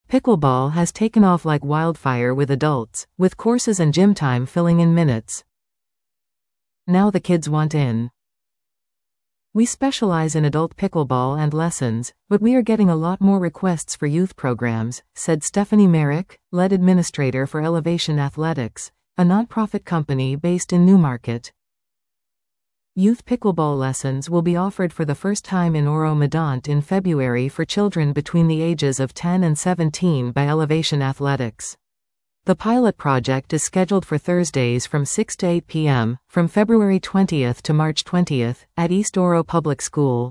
Pickleball has taken off like wildfire with adults, with courses and gym time filling in minutes. Now the kids want in. We specialize in adult pickleball and lessons, but we are getting a lot more requests for youth programs, said Stephanie Merrick, lead administrator for Elevation Athletics, a nonprofit company based in Newmarket. Youth pickleball lessons will be offered for the first time in Oro-Medonte in February for children between the ages of 10 and 17 by Elevation Athletics. The pilot project is scheduled for Thursdays from 6 to 8 p.m., from February 20th to March 20th, at East Oro Public School.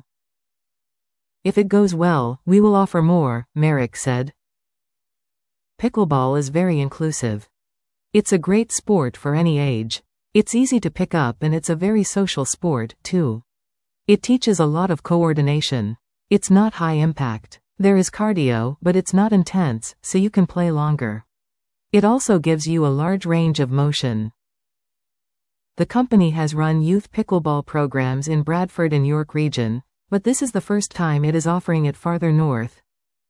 If it goes well, we will offer more, Merrick said. Pickleball is very inclusive. It's a great sport for any age. It's easy to pick up and it's a very social sport, too. It teaches a lot of coordination. It's not high impact. There is cardio, but it's not intense, so you can play longer. It also gives you a large range of motion. The company has run youth pickleball programs in Bradford and York region, but this is the first time it is offering it farther north.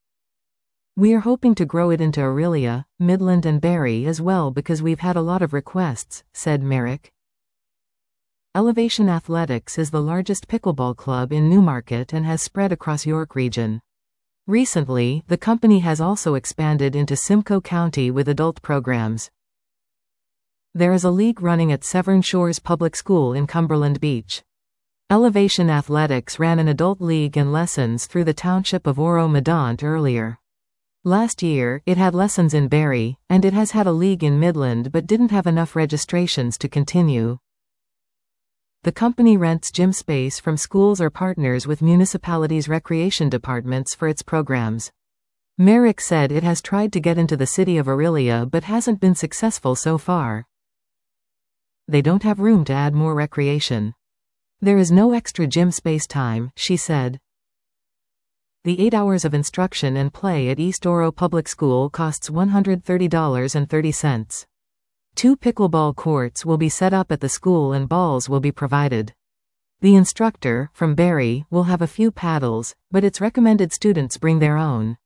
We are hoping to grow it into Orillia, Midland and Barry as well because we've had a lot of requests, said Merrick. Elevation Athletics is the largest pickleball club in Newmarket and has spread across York region. Recently, the company has also expanded into Simcoe County with adult programs. There is a league running at Severn Shores Public School in Cumberland Beach. Elevation Athletics ran an adult league and lessons through the township of Oro-Medonte earlier. Last year, it had lessons in Barry, and it has had a league in Midland but didn't have enough registrations to continue. The company rents gym space from schools or partners with municipalities' recreation departments for its programs. Merrick said it has tried to get into the city of Orillia but hasn't been successful so far. They don't have room to add more recreation. There is no extra gym space time, she said. The 8 hours of instruction and play at East Oro Public School costs $130.30. 2 pickleball courts will be set up at the school and balls will be provided. The instructor, from Barry, will have a few paddles, but it's recommended students bring their own.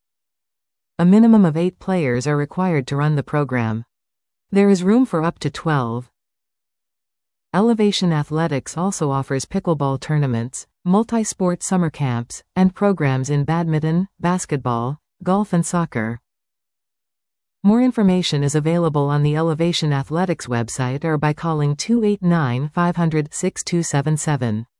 A minimum of 8 players are required to run the program. There is room for up to 12. Elevation Athletics also offers pickleball tournaments, multi-sport summer camps, and programs in badminton, basketball, golf and soccer. More information is available on the Elevation Athletics website or by calling 289-500-6277.